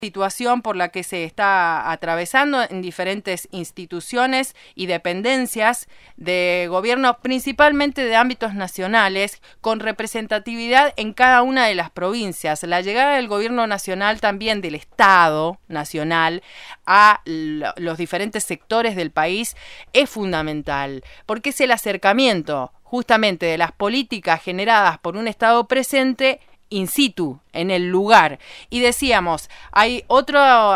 situación por la que se está atravesando en diferentes instituciones y dependencias de gobierno, principalmente de ámbitos nacionales, con representatividad en cada una de las provincias. La llegada del gobierno nacional, también del Estado nacional, a los diferentes sectores del país es fundamental, porque es el acercamiento justamente de las políticas generadas por un Estado presente in situ, en el lugar. Y decíamos, hay otra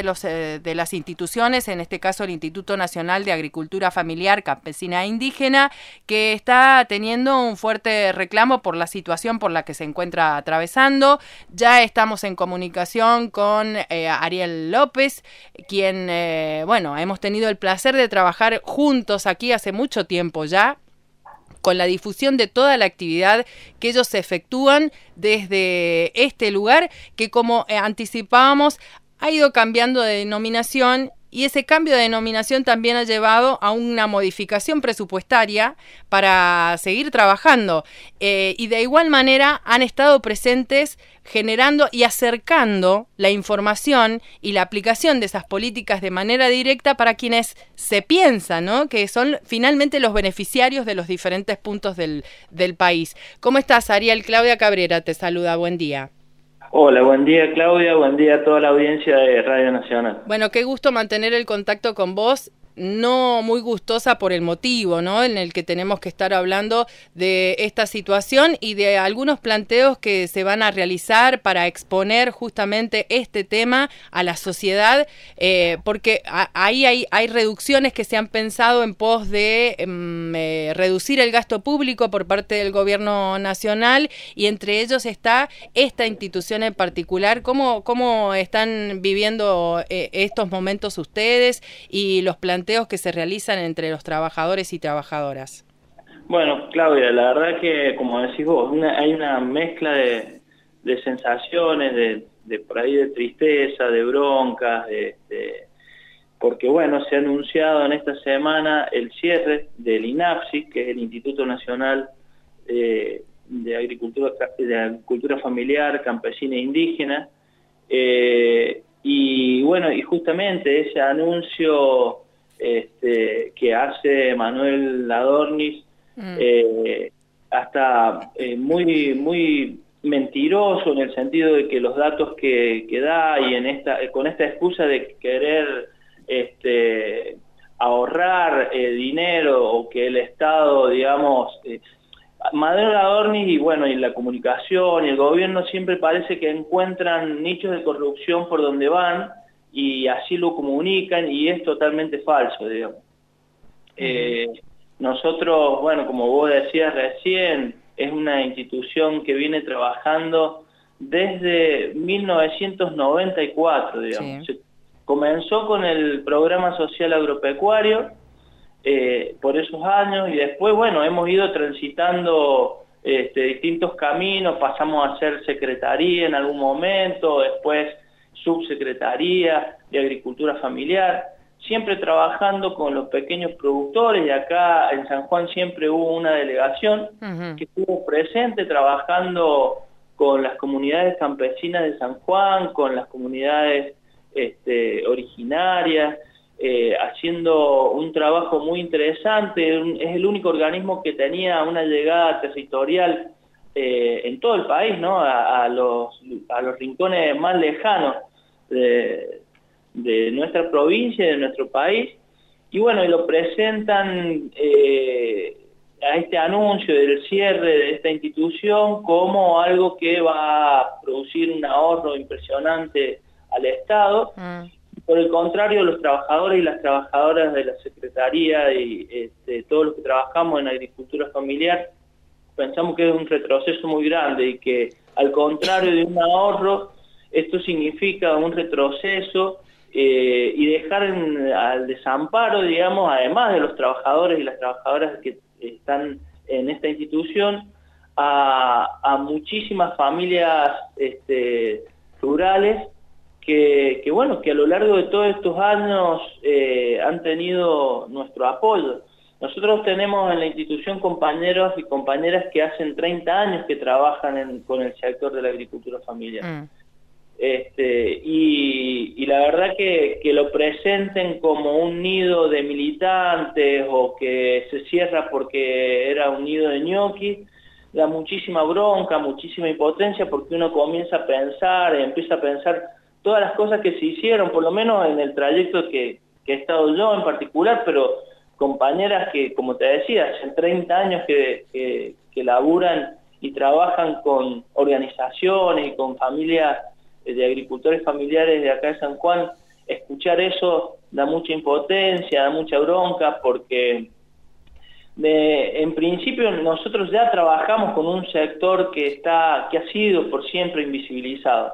de las instituciones, en este caso el Instituto Nacional de Agricultura Familiar, Campesina e Indígena, que está teniendo un fuerte reclamo por la situación por la que se encuentra atravesando. Ya estamos en comunicación con Ariel López, quien, hemos tenido el placer de trabajar juntos aquí hace mucho tiempo ya, con la difusión de toda la actividad que ellos efectúan desde este lugar, que como anticipábamos, ha ido cambiando de denominación, y ese cambio de denominación también ha llevado a una modificación presupuestaria para seguir trabajando. Y de igual manera han estado presentes generando y acercando la información y la aplicación de esas políticas de manera directa para quienes se piensa, ¿no?, que son finalmente los beneficiarios de los diferentes puntos del país. ¿Cómo estás, Ariel? Claudia Cabrera te saluda, buen día. Hola, buen día Claudia, buen día a toda la audiencia de Radio Nacional. Bueno, qué gusto mantener el contacto con vos. No muy gustosa por el motivo, ¿no?, en el que tenemos que estar hablando de esta situación y de algunos planteos que se van a realizar para exponer justamente este tema a la sociedad, porque ahí hay reducciones que se han pensado en pos de reducir el gasto público por parte del gobierno nacional, y entre ellos está esta institución en particular. ¿Cómo están viviendo estos momentos ustedes y los planteos que se realizan entre los trabajadores y trabajadoras? Bueno, Claudia, la verdad que, como decís vos, hay una mezcla de sensaciones, de por ahí de tristeza, de broncas, porque bueno, se ha anunciado en esta semana el cierre del INAFSI, que es el Instituto Nacional de Agricultura Familiar, Campesina e Indígena, y bueno, y justamente ese anuncio que hace Manuel Adornis, hasta muy mentiroso, en el sentido de que los datos que da, y con esta excusa de querer ahorrar dinero, o que el Estado, digamos, Manuel Adornis y la comunicación y el gobierno siempre parece que encuentran nichos de corrupción por donde van, y así lo comunican, y es totalmente falso, digamos. Nosotros, bueno, como vos decías recién, es una institución que viene trabajando desde 1994, digamos. Sí. Comenzó con el programa social agropecuario por esos años, y después, bueno, hemos ido transitando distintos caminos. Pasamos a ser secretaría en algún momento, después subsecretaría de Agricultura Familiar, siempre trabajando con los pequeños productores, y acá en San Juan siempre hubo una delegación que estuvo presente trabajando con las comunidades campesinas de San Juan, con las comunidades originarias, haciendo un trabajo muy interesante. Es el único organismo que tenía una llegada territorial en todo el país, ¿no?, a los rincones más lejanos de nuestra provincia, de nuestro país. Y bueno, y lo presentan a este anuncio del cierre de esta institución como algo que va a producir un ahorro impresionante al Estado. Por el contrario, los trabajadores y las trabajadoras de la Secretaría y todos los que trabajamos en agricultura familiar pensamos que es un retroceso muy grande, y que al contrario de un ahorro, esto significa un retroceso, y dejar al desamparo, digamos, además de los trabajadores y las trabajadoras que están en esta institución, a muchísimas familias rurales que a lo largo de todos estos años han tenido nuestro apoyo. Nosotros tenemos en la institución compañeros y compañeras que hacen 30 años que trabajan con el sector de la agricultura familiar. Y la verdad que lo presenten como un nido de militantes o que se cierra porque era un nido de ñoquis, da muchísima bronca, muchísima impotencia, porque uno comienza a pensar, empieza a pensar todas las cosas que se hicieron, por lo menos en el trayecto que he estado yo en particular, pero compañeras que, como te decía, hace 30 años que laburan y trabajan con organizaciones y con familias de agricultores familiares de acá de San Juan. Escuchar eso da mucha impotencia, da mucha bronca, porque en principio nosotros ya trabajamos con un sector que ha sido por siempre invisibilizado.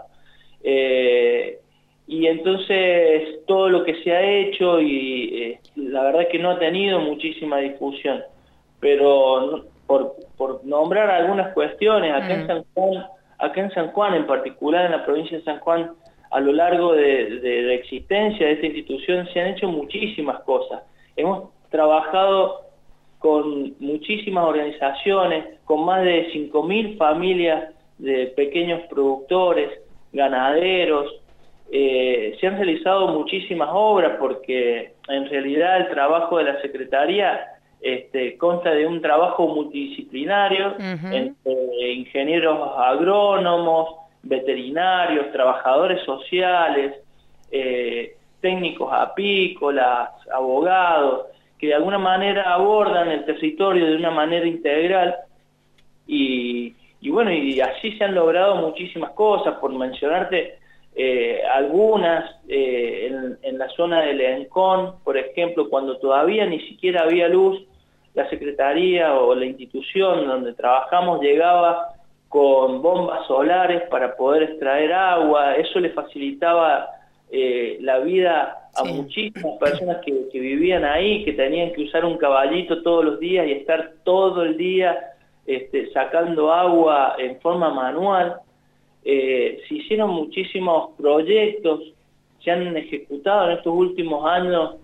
Y entonces todo lo que se ha hecho, y la verdad que no ha tenido muchísima difusión, pero por nombrar algunas cuestiones, acá en San Juan, en particular en la provincia de San Juan, a lo largo de la existencia de esta institución se han hecho muchísimas cosas. Hemos trabajado con muchísimas organizaciones, con más de 5.000 familias de pequeños productores, ganaderos. Se han realizado muchísimas obras, porque en realidad el trabajo de la Secretaría consta de un trabajo multidisciplinario entre ingenieros agrónomos, veterinarios, trabajadores sociales, técnicos apícolas, abogados, que de alguna manera abordan el territorio de una manera integral, y bueno, y así se han logrado muchísimas cosas. Por mencionarte algunas, en la zona de Lencón, por ejemplo, cuando todavía ni siquiera había luz, la Secretaría o la institución donde trabajamos llegaba con bombas solares para poder extraer agua. Eso le facilitaba la vida a muchísimas personas que vivían ahí, que tenían que usar un caballito todos los días y estar todo el día sacando agua en forma manual. Se hicieron muchísimos proyectos, se han ejecutado en estos últimos años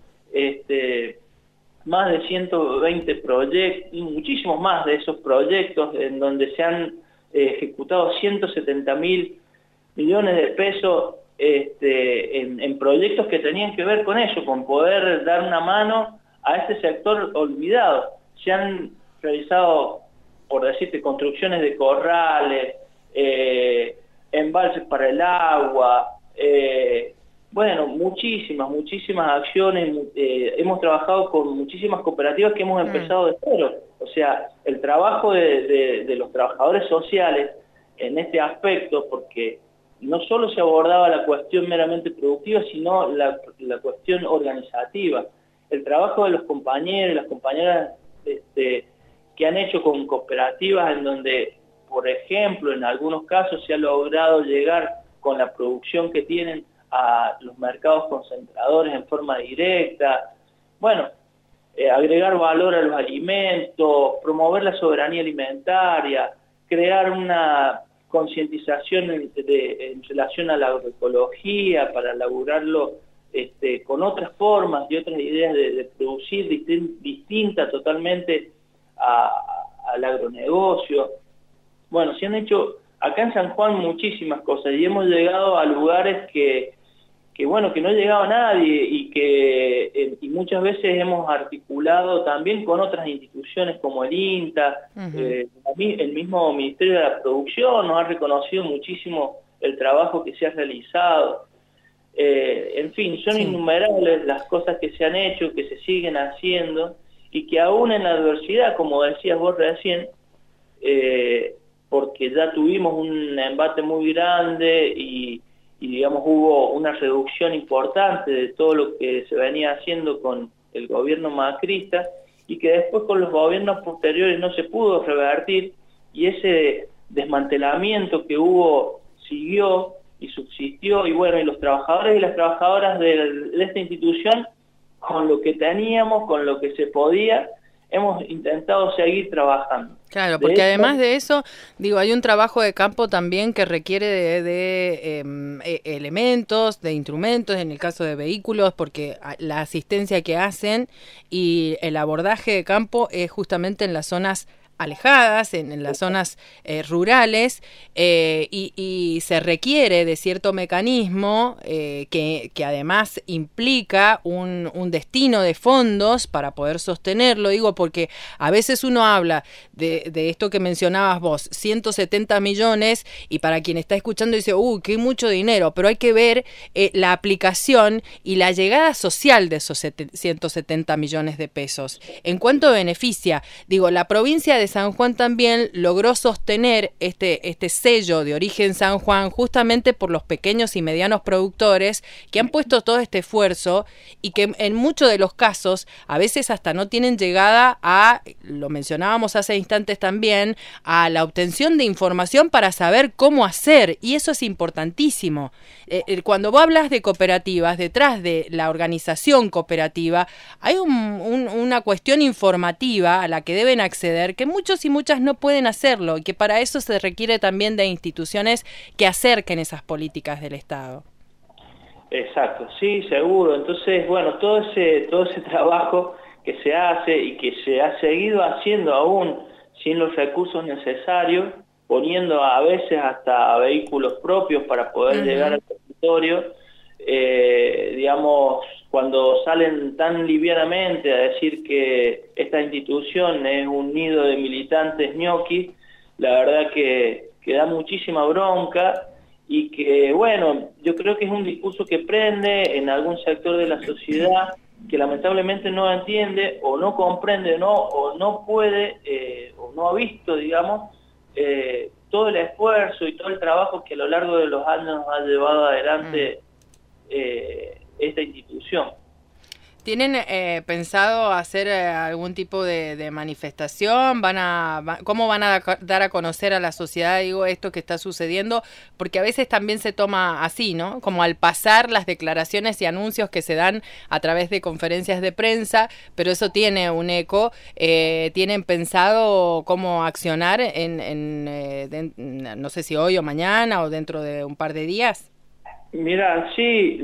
más de 120 proyectos, muchísimos más de esos proyectos, en donde se han ejecutado 170.000 millones de pesos en proyectos que tenían que ver con eso, con poder dar una mano a este sector olvidado. Se han realizado, por decirte, construcciones de corrales, embalses para el agua, bueno, muchísimas acciones. Hemos trabajado con muchísimas cooperativas que hemos empezado de cero. O sea, el trabajo de los trabajadores sociales en este aspecto, porque no solo se abordaba la cuestión meramente productiva, sino la cuestión organizativa. El trabajo de los compañeros y las compañeras que han hecho con cooperativas, en donde, por ejemplo, en algunos casos se ha logrado llegar con la producción que tienen a los mercados concentradores en forma directa. Bueno, agregar valor a los alimentos, promover la soberanía alimentaria, crear una concientización en relación a la agroecología para elaborarlo con otras formas y otras ideas de producir distintas totalmente al agronegocio. Bueno, se han hecho acá en San Juan muchísimas cosas, y hemos llegado a lugares que bueno, que no llegaba nadie, y muchas veces hemos articulado también con otras instituciones como el INTA. El mismo Ministerio de la Producción nos ha reconocido muchísimo el trabajo que se ha realizado. En fin, son innumerables las cosas que se han hecho, que se siguen haciendo, y que aún en la adversidad, como decías vos recién, porque ya tuvimos un embate muy grande y digamos hubo una reducción importante de todo lo que se venía haciendo con el gobierno macrista, y que después con los gobiernos posteriores no se pudo revertir, y ese desmantelamiento que hubo siguió y subsistió, y bueno, y los trabajadores y las trabajadoras de esta institución, con lo que teníamos, con lo que se podía, hemos intentado seguir trabajando. Claro, porque además de eso, digo, hay un trabajo de campo también que requiere de elementos, de instrumentos, en el caso de vehículos, porque la asistencia que hacen y el abordaje de campo es justamente en las zonas alejadas, en las zonas rurales, y se requiere de cierto mecanismo que además implica un destino de fondos para poder sostenerlo. Digo, porque a veces uno habla de esto que mencionabas vos, 170 millones, y para quien está escuchando dice, qué mucho dinero, pero hay que ver la aplicación y la llegada social de esos 170 millones de pesos. ¿En cuánto beneficia? Digo, la provincia de San Juan también logró sostener este sello de origen San Juan justamente por los pequeños y medianos productores que han puesto todo este esfuerzo y que en muchos de los casos a veces hasta no tienen llegada a, lo mencionábamos hace instantes también, a la obtención de información para saber cómo hacer, y eso es importantísimo. Cuando vos hablas de cooperativas, detrás de la organización cooperativa hay una cuestión informativa a la que deben acceder, que muchos y muchas no pueden hacerlo, y que para eso se requiere también de instituciones que acerquen esas políticas del Estado. Exacto, sí, seguro. Entonces, bueno, todo ese trabajo que se hace y que se ha seguido haciendo aún sin los recursos necesarios, poniendo a veces hasta vehículos propios para poder llegar al territorio, digamos, cuando salen tan livianamente a decir que esta institución es un nido de militantes ñoquis, la verdad que da muchísima bronca, y que, bueno, yo creo que es un discurso que prende en algún sector de la sociedad que lamentablemente no entiende o no comprende o no puede o no ha visto, digamos, todo el esfuerzo y todo el trabajo que a lo largo de los años ha llevado adelante esta institución. ¿Tienen pensado hacer algún tipo de manifestación? ¿Cómo van a dar a conocer a la sociedad, digo, esto que está sucediendo? Porque a veces también se toma así, ¿no? Como al pasar las declaraciones y anuncios que se dan a través de conferencias de prensa, pero eso tiene un eco. ¿Tienen pensado cómo accionar no sé si hoy o mañana o dentro de un par de días? Mira, sí,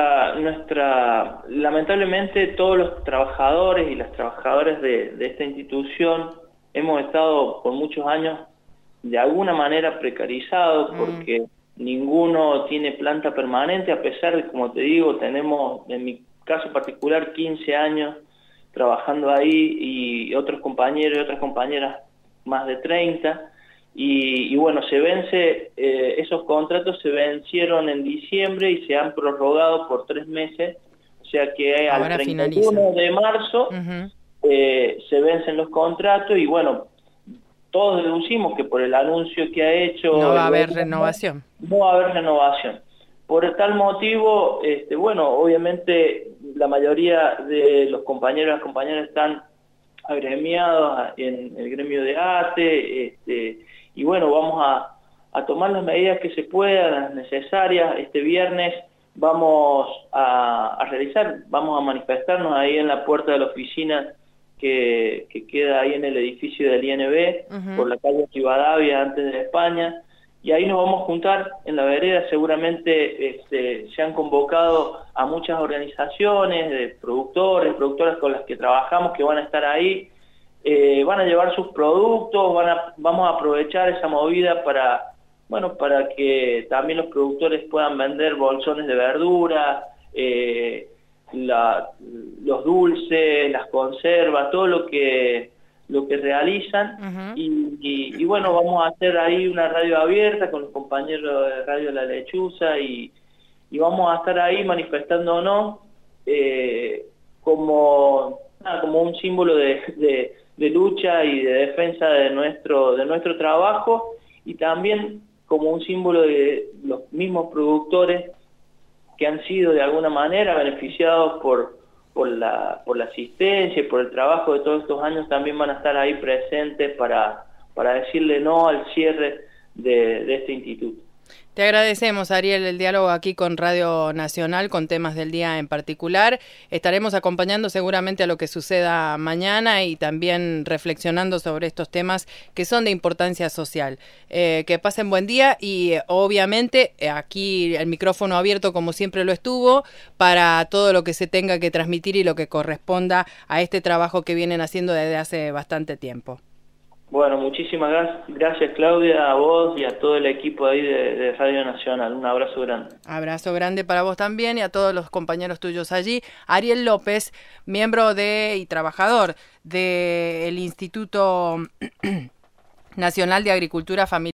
lamentablemente todos los trabajadores y las trabajadoras de esta institución hemos estado por muchos años de alguna manera precarizados porque ninguno tiene planta permanente, a pesar de, como te digo, tenemos, en mi caso particular, 15 años trabajando ahí y otros compañeros y otras compañeras más de 30. Y bueno, esos contratos se vencieron en diciembre y se han prorrogado por 3 meses, o sea que al 31 de marzo se vencen los contratos y bueno, todos deducimos que por el anuncio que ha hecho... No va a haber renovación. No va a haber renovación. Por tal motivo, bueno, obviamente la mayoría de los compañeros y las compañeras están agremiados en el gremio de ATE, y bueno, vamos a tomar las medidas que se puedan, las necesarias. Este viernes vamos a manifestarnos ahí en la puerta de la oficina que queda ahí en el edificio del INB, por la calle Rivadavia, antes de España, y ahí nos vamos a juntar en la vereda. Seguramente se han convocado a muchas organizaciones de productoras con las que trabajamos, que van a estar ahí. Van a llevar sus productos, vamos a aprovechar esa movida para que también los productores puedan vender bolsones de verdura, los dulces, las conservas, todo lo que realizan. Y bueno, vamos a hacer ahí una radio abierta con los compañeros de Radio La Lechuza y vamos a estar ahí manifestándonos como un símbolo de lucha y de defensa de nuestro trabajo, y también como un símbolo de los mismos productores que han sido de alguna manera beneficiados por la asistencia y por el trabajo de todos estos años. También van a estar ahí presentes para decirle no al cierre de este instituto. Te agradecemos, Ariel, el diálogo aquí con Radio Nacional, con temas del día en particular. Estaremos acompañando seguramente a lo que suceda mañana y también reflexionando sobre estos temas que son de importancia social. Que pasen buen día y obviamente aquí el micrófono abierto como siempre lo estuvo para todo lo que se tenga que transmitir y lo que corresponda a este trabajo que vienen haciendo desde hace bastante tiempo. Bueno, muchísimas gracias Claudia, a vos y a todo el equipo ahí de Radio Nacional. Un abrazo grande. Abrazo grande para vos también y a todos los compañeros tuyos allí. Ariel López, miembro y trabajador del Instituto Nacional de Agricultura Familiar.